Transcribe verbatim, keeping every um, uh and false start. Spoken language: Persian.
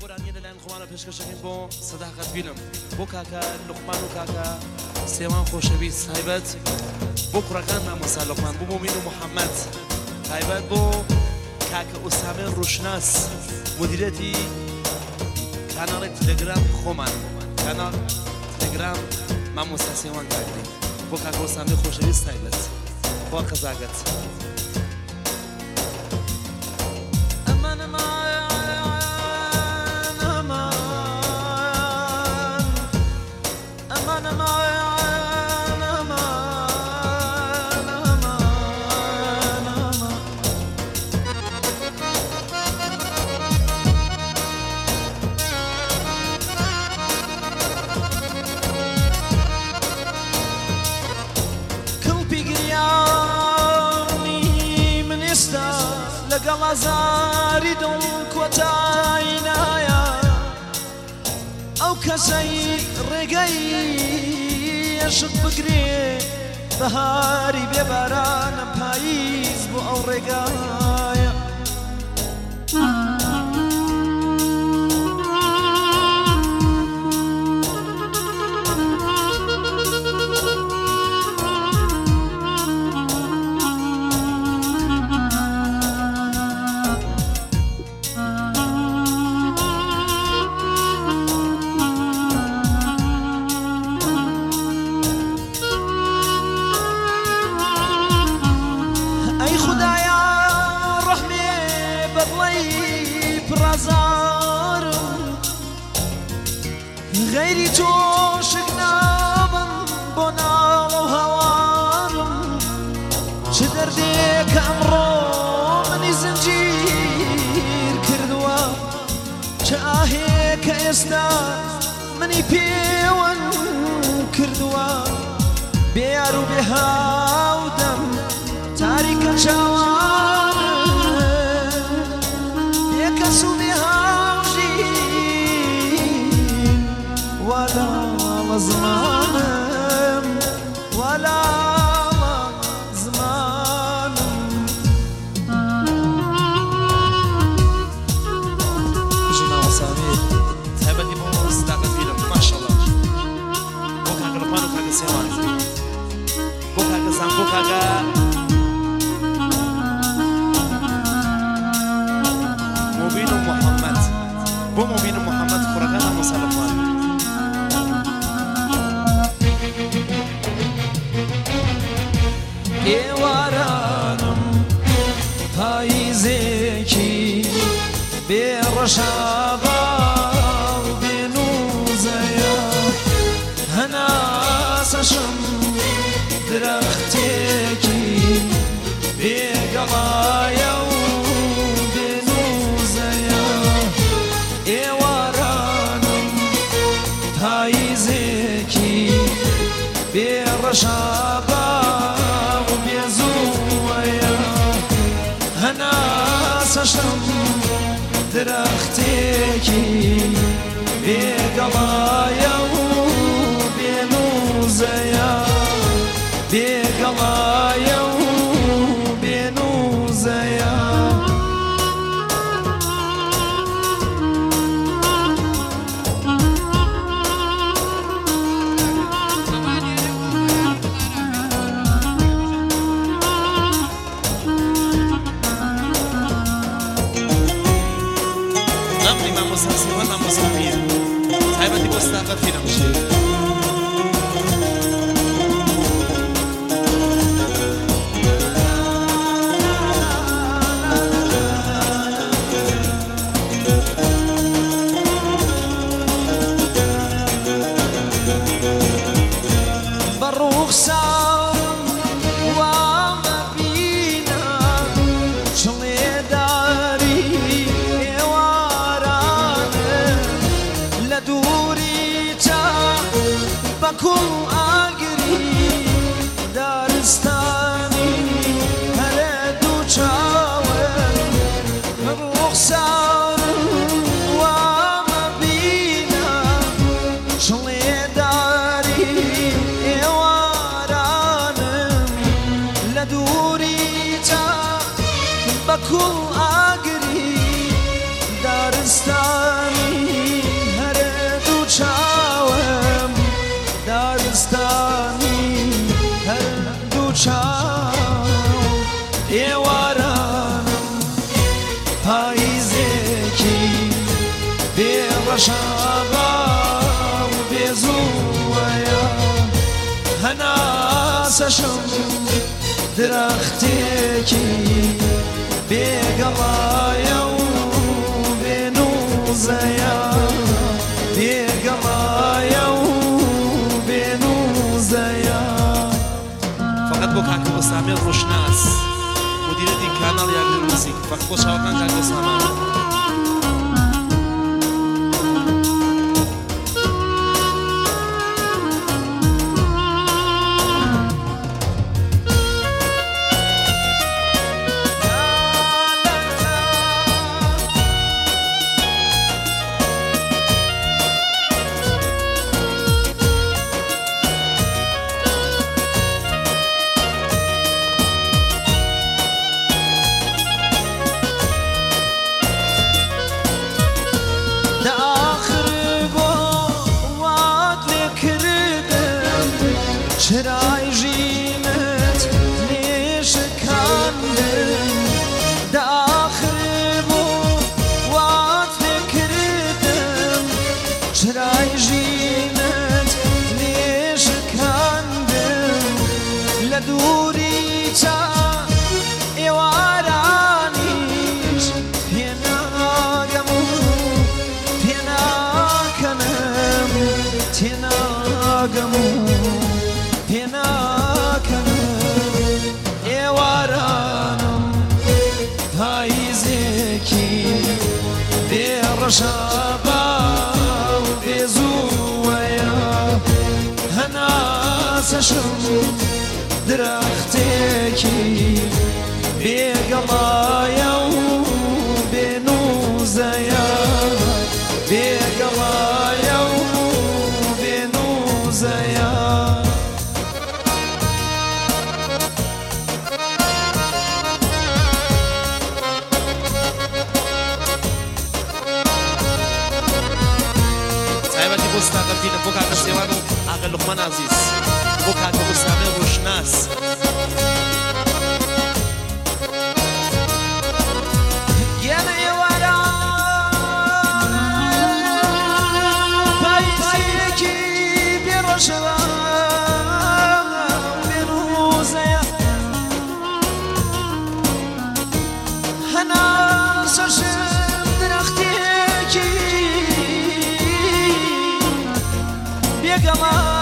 گۆرانیە لەلایەن خۆمانە پێشکەشەکەین بۆ سەداقەت بیلم بۆ کاکە لوقمان و کاکە سێوان خۆشەویست تایبەت بۆ کوڕەکان مامۆستا لوقمان بۆ مۆمین و محەممەد تایبەت بۆ کاکە ئوسامێ ڕوشناس مدیرەتی کاناڵی تلگرام خۆمان کاناڵ تلگرام مامۆستا سێوان کاکەی بۆ کاکە ئوسامێ خۆشەویست تایبەت خوا قەزاگەت لەگەڵ ئازاری دڵ کۆتای نایە ئەو کەسەی ڕێگەی عشق بگرێ بەهاری بێبارانە پاییز بۆ ئەو ڕێگایە غيري توشك نابن بنال وهوارم شدر ديك أمرو مني زنجير كردوا شاهيك يستان مني بيون كردوا بيارو بهاودم تاريكا شوان بيكسو بهاوجي ولا زمانم ولا زمانم جنا وسامي تهبتي بو صداقة فيلم ما شاء الله بو كاكا لقمان وكاكا سيوان بو كاكا سام بو كاكا مبين محمد بو مبين محمد قرقانا مسلمان ئێوارانم پاییزێکی بێڕەشاباو بێنووزەیە هەناسەشم درەختێکی بێگەڵایە و بێنووزەیە ئێوارانم پاییزێکی بێڕەشاباو هەناسەشم درەختێکی بێگەڵایە و بێنووزەیە بێگەڵایە و بێنووزەیە مسلسل ولا مسرحية هاي بس طاقة فينا مشي بروخ سام وما بينا شلي داري دوري تا درختێکی بێڕەشابە و بێزووەیە هەناسەشم درختێکی بێگەڵایە و بێنووزەیە بێگەڵایە و بێنووزەیە. فقط بۆ کاکە بەسامی ڕۆژناس مدیرەتی کاناڵ یاگرن موسیک فقط بۆ چاوەکان کاکە بەسامان. چرای ژینت لێشەکاندن داخر بۆ وات لێکردم چرای ژینت لێشەکاندم لە دووری چا ئێوارانیش پێناگەم و پێناکەنم تێناگەم و پێناکەنم ئێوارانم پاییزێکی بێڕەشابە و بێزووەیە هەناسەشم درختێکی بێگەڵایە و بێنووزەیە بێگەڵایە و بێنووزەیە. بۆستاقە بینە بۆ کاکە سێوان و ئاغا لوقمان عەزیز بۆ کاکە بۆستاقە ڕۆژناس گێنە ئێواران پاییزێکی بێڕەشەوە بێنووزەیە هەناسەشم درختێکی بێگەڵایە